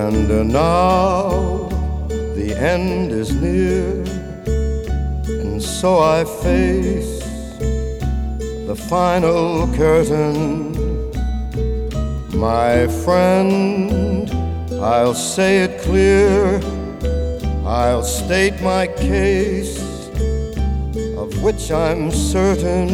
And now the end is near, and so I face the final curtain. My friend, I'll say it clear, I'll state my case, of which I'm certain.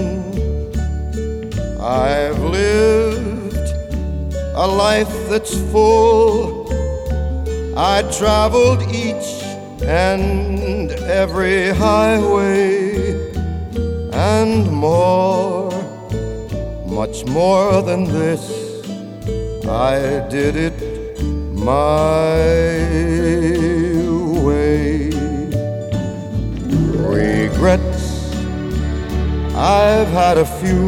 I've lived a life that's full. I traveled each and every highway, and more, much more than this, I did it my way. Regrets, I've had a few,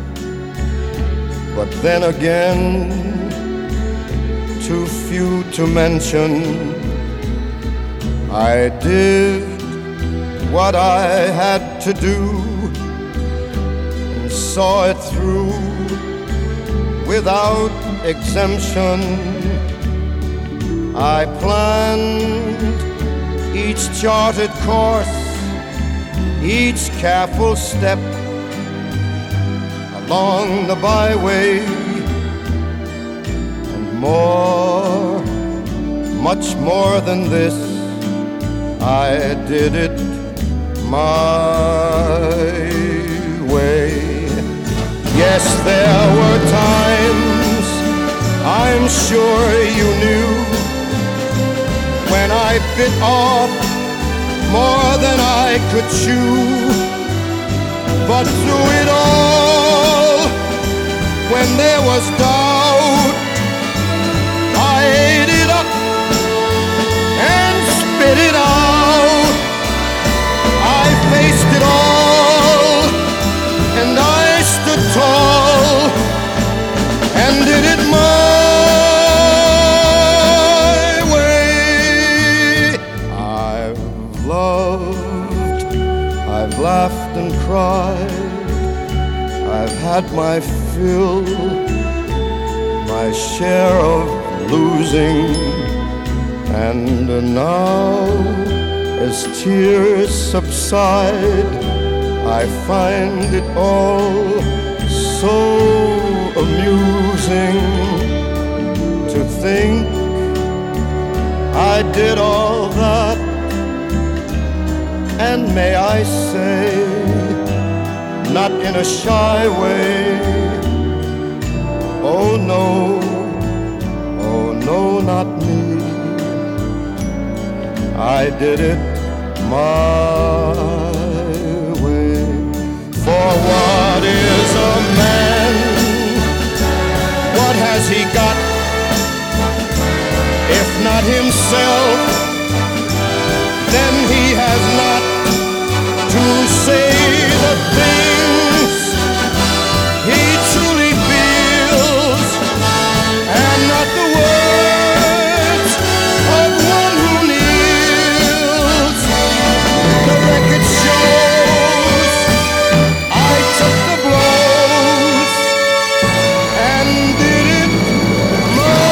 but then again, too few to mention. I did what I had to do and saw it through without exemption. I planned each charted course, each careful step along the byway, and more, much more than this, I did it my way. Yes, there were times, I'm sure you knew, when I bit off more than I could chew. But through it all, when there was doubt, I ate it up and spit it out. I faced it all, and I stood tall and did it my way. I've loved, I've laughed and cried, I've had my fill, my share of losing, and now as tears subside, I find it all so amusing to think I did all that, and may I say, not in a shy way, oh no, not me. I did it my way. For what is a man? What has he got, if not himself? Then he has not to say the things he truly feels, and not the words of one who kneels. The record shows I took the blows and did it my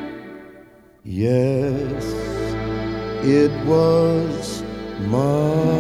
Yes, it was my